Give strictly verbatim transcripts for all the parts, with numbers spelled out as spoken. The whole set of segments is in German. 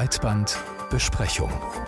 Breitbandbesprechung.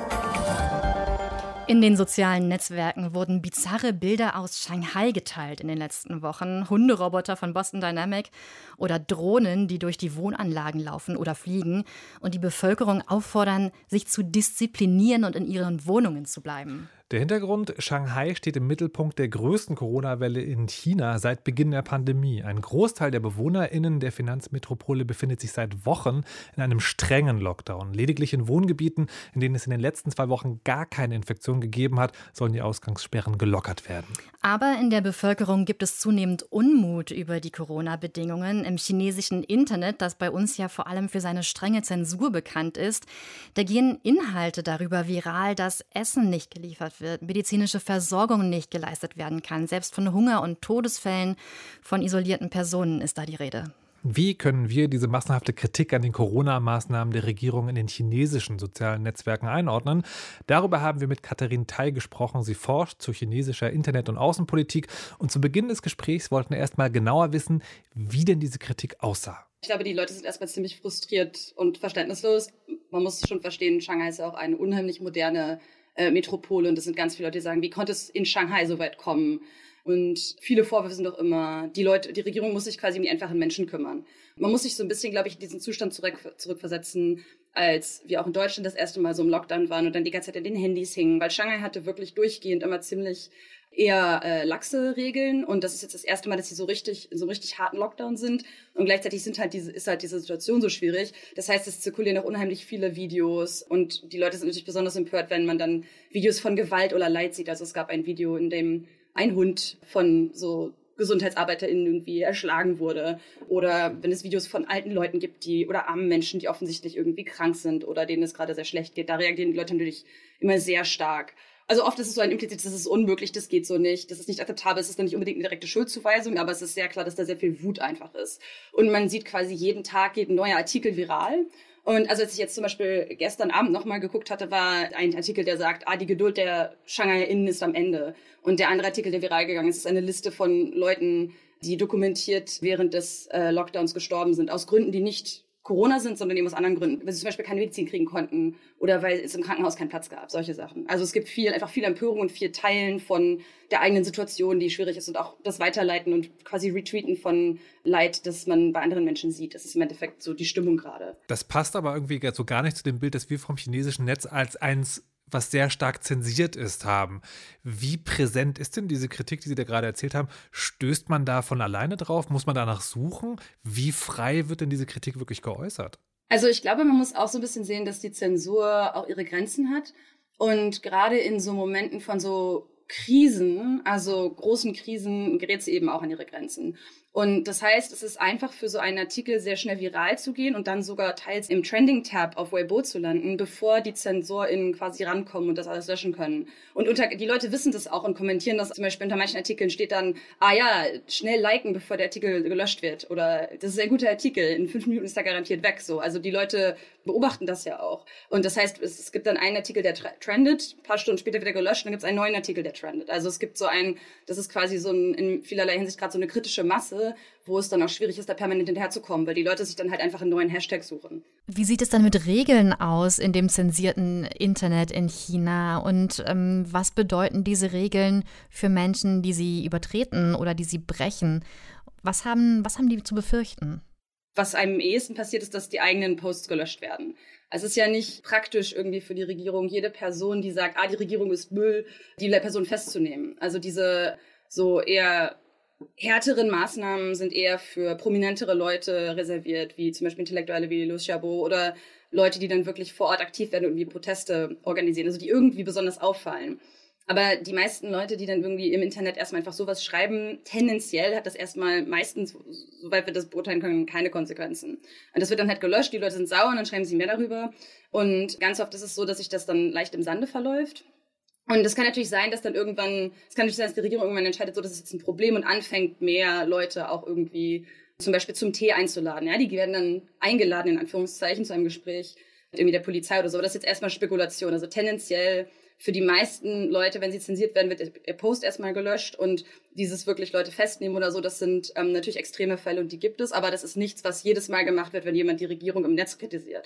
In den sozialen Netzwerken wurden bizarre Bilder aus Shanghai geteilt in den letzten Wochen. Hunderoboter von Boston Dynamics oder Drohnen, die durch die Wohnanlagen laufen oder fliegen und die Bevölkerung auffordern, sich zu disziplinieren und in ihren Wohnungen zu bleiben. Der Hintergrund: Shanghai steht im Mittelpunkt der größten Corona-Welle in China seit Beginn der Pandemie. Ein Großteil der BewohnerInnen der Finanzmetropole befindet sich seit Wochen in einem strengen Lockdown. Lediglich in Wohngebieten, in denen es in den letzten zwei Wochen gar keine Infektion gegeben hat, sollen die Ausgangssperren gelockert werden. Aber in der Bevölkerung gibt es zunehmend Unmut über die Corona-Bedingungen. Im chinesischen Internet, das bei uns ja vor allem für seine strenge Zensur bekannt ist, da gehen Inhalte darüber viral, dass Essen nicht geliefert wird, medizinische Versorgung nicht geleistet werden kann. Selbst von Hunger- und Todesfällen von isolierten Personen ist da die Rede. Wie können wir diese massenhafte Kritik an den Corona-Maßnahmen der Regierung in den chinesischen sozialen Netzwerken einordnen? Darüber haben wir mit Katharine Tai gesprochen. Sie forscht zu chinesischer Internet- und Außenpolitik. Und zu Beginn des Gesprächs wollten wir erst mal genauer wissen, wie denn diese Kritik aussah. Ich glaube, die Leute sind erstmal ziemlich frustriert und verständnislos. Man muss schon verstehen, Shanghai ist ja auch eine unheimlich moderne äh, Metropole. Und es sind ganz viele Leute, die sagen, wie konnte es in Shanghai so weit kommen? Und viele Vorwürfe sind doch immer, die Leute, die Regierung muss sich quasi um die einfachen Menschen kümmern. Man muss sich so ein bisschen, glaube ich, in diesen Zustand zurück, zurückversetzen, als wir auch in Deutschland das erste Mal so im Lockdown waren und dann die ganze Zeit in den Handys hingen. Weil Shanghai hatte wirklich durchgehend immer ziemlich eher äh, laxe Regeln. Und das ist jetzt das erste Mal, dass sie so richtig, in so einem richtig harten Lockdown sind. Und gleichzeitig sind halt diese, ist halt diese Situation so schwierig. Das heißt, es zirkulieren auch unheimlich viele Videos. Und die Leute sind natürlich besonders empört, wenn man dann Videos von Gewalt oder Leid sieht. Also es gab ein Video, in dem ein Hund von so GesundheitsarbeiterInnen irgendwie erschlagen wurde. Oder wenn es Videos von alten Leuten gibt, die oder armen Menschen, die offensichtlich irgendwie krank sind oder denen es gerade sehr schlecht geht. Da reagieren die Leute natürlich immer sehr stark. Also oft ist es so ein implizites, das ist unmöglich, das geht so nicht, das ist nicht akzeptabel, es ist dann nicht unbedingt eine direkte Schuldzuweisung, aber es ist sehr klar, dass da sehr viel Wut einfach ist. Und man sieht quasi jeden Tag geht ein neuer Artikel viral. Und also als ich jetzt zum Beispiel gestern Abend nochmal geguckt hatte, war ein Artikel, der sagt, ah, die Geduld der Shanghai-Innen ist am Ende. Und der andere Artikel, der viral gegangen ist, ist eine Liste von Leuten, die dokumentiert während des äh, Lockdowns gestorben sind, aus Gründen, die nicht Corona sind, sondern eben aus anderen Gründen, weil sie zum Beispiel keine Medizin kriegen konnten oder weil es im Krankenhaus keinen Platz gab, solche Sachen. Also es gibt viel, einfach viel Empörung und viel Teilen von der eigenen Situation, die schwierig ist und auch das Weiterleiten und quasi Retweeten von Leid, das man bei anderen Menschen sieht. Das ist im Endeffekt so die Stimmung gerade. Das passt aber irgendwie so gar nicht zu dem Bild, das wir vom chinesischen Netz als eins, was sehr stark zensiert ist, haben. Wie präsent ist denn diese Kritik, die Sie da gerade erzählt haben? Stößt man da von alleine drauf? Muss man danach suchen? Wie frei wird denn diese Kritik wirklich geäußert? Also ich glaube, man muss auch so ein bisschen sehen, dass die Zensur auch ihre Grenzen hat. Und gerade in so Momenten von so Krisen, also großen Krisen, gerät sie eben auch an ihre Grenzen. Und das heißt, es ist einfach für so einen Artikel sehr schnell viral zu gehen und dann sogar teils im Trending-Tab auf Weibo zu landen, bevor die ZensorInnen quasi rankommen und das alles löschen können. Und unter, die Leute wissen das auch und kommentieren das. Zum Beispiel unter manchen Artikeln steht dann, ah ja, schnell liken, bevor der Artikel gelöscht wird. Oder das ist ein guter Artikel, in fünf Minuten ist er garantiert weg. So, also die Leute beobachten das ja auch. Und das heißt, es, es gibt dann einen Artikel, der trendet, ein paar Stunden später wieder gelöscht, und dann gibt es einen neuen Artikel, der trendet. Also es gibt so ein, das ist quasi so ein, in vielerlei Hinsicht gerade so eine kritische Masse, wo es dann auch schwierig ist, da permanent hinterherzukommen, weil die Leute sich dann halt einfach einen neuen Hashtag suchen. Wie sieht es dann mit Regeln aus in dem zensierten Internet in China? Und ähm, was bedeuten diese Regeln für Menschen, die sie übertreten oder die sie brechen? Was haben, was haben die zu befürchten? Was einem am ehesten passiert, ist, dass die eigenen Posts gelöscht werden. Also es ist ja nicht praktisch irgendwie für die Regierung, jede Person, die sagt, ah, die Regierung ist Müll, die Person festzunehmen. Also diese so eher härteren Maßnahmen sind eher für prominentere Leute reserviert, wie zum Beispiel Intellektuelle wie Liu Xiaobo oder Leute, die dann wirklich vor Ort aktiv werden und irgendwie Proteste organisieren, also die irgendwie besonders auffallen. Aber die meisten Leute, die dann irgendwie im Internet erstmal einfach sowas schreiben, tendenziell hat das erstmal meistens, soweit wir das beurteilen können, keine Konsequenzen. Und das wird dann halt gelöscht, die Leute sind sauer und dann schreiben sie mehr darüber. Und ganz oft ist es so, dass sich das dann leicht im Sande verläuft. Und es kann natürlich sein, dass dann irgendwann, es kann natürlich sein, dass die Regierung irgendwann entscheidet, so, das ist jetzt ein Problem und anfängt, mehr Leute auch irgendwie zum Beispiel zum Tee einzuladen. Ja, die werden dann eingeladen, in Anführungszeichen, zu einem Gespräch mit irgendwie der Polizei oder so. Aber das ist jetzt erstmal Spekulation. Also tendenziell für die meisten Leute, wenn sie zensiert werden, wird der Post erstmal gelöscht und dieses wirklich Leute festnehmen oder so, das sind ähm, natürlich extreme Fälle und die gibt es, aber das ist nichts, was jedes Mal gemacht wird, wenn jemand die Regierung im Netz kritisiert.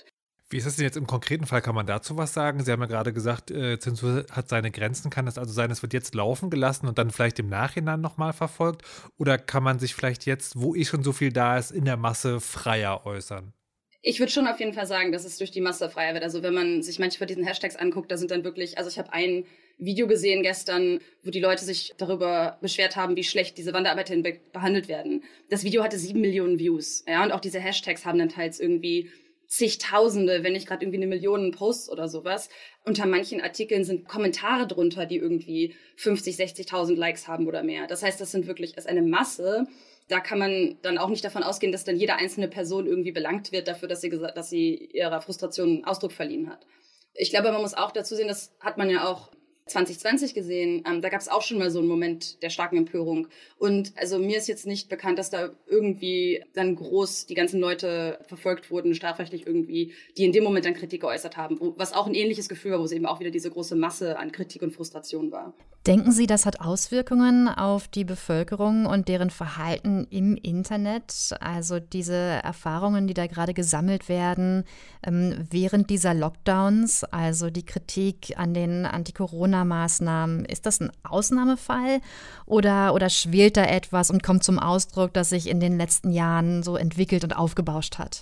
Wie ist das denn jetzt im konkreten Fall? Kann man dazu was sagen? Sie haben ja gerade gesagt, äh, Zensur hat seine Grenzen. Kann das also sein, es wird jetzt laufen gelassen und dann vielleicht im Nachhinein nochmal verfolgt? Oder kann man sich vielleicht jetzt, wo eh schon so viel da ist, in der Masse freier äußern? Ich würde schon auf jeden Fall sagen, dass es durch die Masse freier wird. Also wenn man sich manche von diesen Hashtags anguckt, da sind dann wirklich, also ich habe ein Video gesehen gestern, wo die Leute sich darüber beschwert haben, wie schlecht diese WanderarbeiterInnen be- behandelt werden. Das Video hatte sieben Millionen Views. Ja, und auch diese Hashtags haben dann teils irgendwie zigtausende, wenn nicht gerade irgendwie eine Million Posts oder sowas. Unter manchen Artikeln sind Kommentare drunter, die irgendwie fünfzig, sechzigtausend Likes haben oder mehr. Das heißt, das sind wirklich, ist eine Masse. Da kann man dann auch nicht davon ausgehen, dass dann jede einzelne Person irgendwie belangt wird dafür, dass sie, gesagt, dass sie ihrer Frustration Ausdruck verliehen hat. Ich glaube, man muss auch dazu sehen, das hat man ja auch zwanzig zwanzig gesehen, ähm, da gab es auch schon mal so einen Moment der starken Empörung. Und also mir ist jetzt nicht bekannt, dass da irgendwie dann groß die ganzen Leute verfolgt wurden, strafrechtlich irgendwie, die in dem Moment dann Kritik geäußert haben, wo, was auch ein ähnliches Gefühl war, wo es eben auch wieder diese große Masse an Kritik und Frustration war. Denken Sie, das hat Auswirkungen auf die Bevölkerung und deren Verhalten im Internet? Also diese Erfahrungen, die da gerade gesammelt werden ähm, während dieser Lockdowns, also die Kritik an den Anti-Corona-Maßnahmen, ist das ein Ausnahmefall oder, oder schwelt da etwas und kommt zum Ausdruck, das sich in den letzten Jahren so entwickelt und aufgebauscht hat?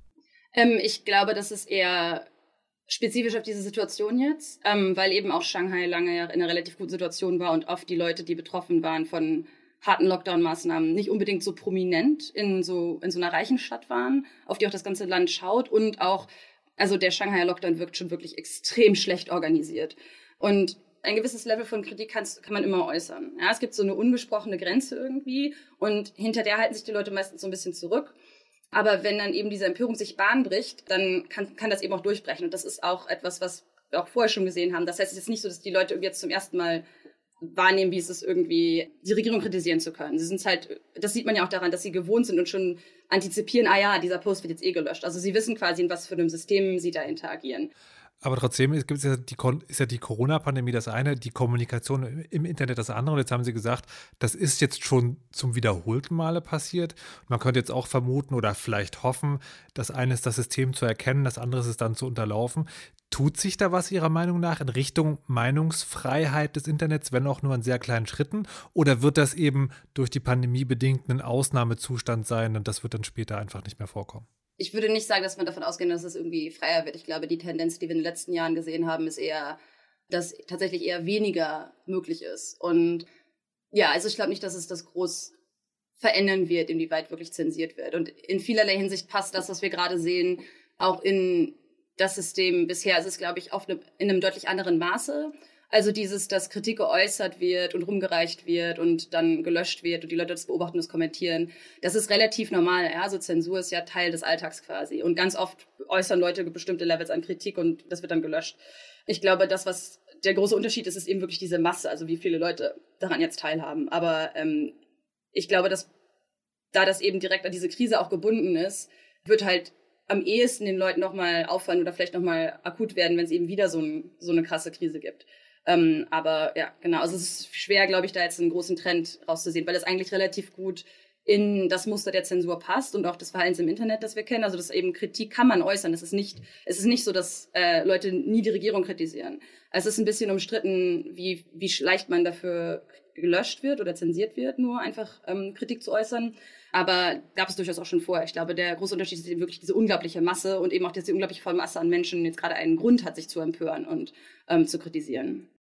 Ähm, ich glaube, das ist eher spezifisch auf diese Situation jetzt, ähm, weil eben auch Shanghai lange ja in einer relativ guten Situation war und oft die Leute, die betroffen waren von harten Lockdown-Maßnahmen, nicht unbedingt so prominent in so, in so einer reichen Stadt waren, auf die auch das ganze Land schaut und auch, also der Shanghai Lockdown wirkt schon wirklich extrem schlecht organisiert. Und ein gewisses Level von Kritik kann man immer äußern. Ja, es gibt so eine ungesprochene Grenze irgendwie und hinter der halten sich die Leute meistens so ein bisschen zurück. Aber wenn dann eben diese Empörung sich Bahn bricht, dann kann, kann das eben auch durchbrechen. Und das ist auch etwas, was wir auch vorher schon gesehen haben. Das heißt, es ist nicht so, dass die Leute irgendwie jetzt zum ersten Mal wahrnehmen, wie es ist, irgendwie die Regierung kritisieren zu können. Sie sind halt, das sieht man ja auch daran, dass sie gewohnt sind und schon antizipieren, ah ja, dieser Post wird jetzt eh gelöscht. Also sie wissen quasi, in was für einem System sie da interagieren. Aber trotzdem ist, gibt's ja die, ist ja die Corona-Pandemie das eine, die Kommunikation im Internet das andere. Und jetzt haben Sie gesagt, das ist jetzt schon zum wiederholten Male passiert. Man könnte jetzt auch vermuten oder vielleicht hoffen, das eine ist das System zu erkennen, das andere ist es dann zu unterlaufen. Tut sich da was Ihrer Meinung nach in Richtung Meinungsfreiheit des Internets, wenn auch nur in sehr kleinen Schritten? Oder wird das eben durch die Pandemie bedingt ein Ausnahmezustand sein und das wird dann später einfach nicht mehr vorkommen? Ich würde nicht sagen, dass man davon ausgehen, dass es irgendwie freier wird. Ich glaube, die Tendenz, die wir in den letzten Jahren gesehen haben, ist eher, dass tatsächlich eher weniger möglich ist. Und ja, also ich glaube nicht, dass es das groß verändern wird, inwieweit wirklich zensiert wird. Und in vielerlei Hinsicht passt das, was wir gerade sehen, auch in das System bisher. Es ist, glaube ich, auf eine, in einem deutlich anderen Maße. Also dieses, dass Kritik geäußert wird und rumgereicht wird und dann gelöscht wird und die Leute das beobachten und das kommentieren, das ist relativ normal. Ja? Also Zensur ist ja Teil des Alltags quasi. Und ganz oft äußern Leute bestimmte Levels an Kritik und das wird dann gelöscht. Ich glaube, das, was der große Unterschied ist, ist eben wirklich diese Masse, also wie viele Leute daran jetzt teilhaben. Aber ähm, ich glaube, dass da das eben direkt an diese Krise auch gebunden ist, wird halt am ehesten den Leuten nochmal auffallen oder vielleicht nochmal akut werden, wenn es eben wieder so, ein, so eine krasse Krise gibt. Ähm, aber ja, genau, also es ist schwer, glaube ich, da jetzt einen großen Trend rauszusehen, weil es eigentlich relativ gut in das Muster der Zensur passt und auch des Verhaltens im Internet, das wir kennen. Also das eben Kritik kann man äußern. Es ist nicht, es ist nicht so, dass äh, Leute nie die Regierung kritisieren. Es ist ein bisschen umstritten, wie, wie leicht man dafür gelöscht wird oder zensiert wird, nur einfach ähm, Kritik zu äußern. Aber gab es durchaus auch schon vorher. Ich glaube, der große Unterschied ist eben wirklich diese unglaubliche Masse und eben auch diese unglaubliche Masse an Menschen jetzt gerade einen Grund hat, sich zu empören und ähm, zu kritisieren.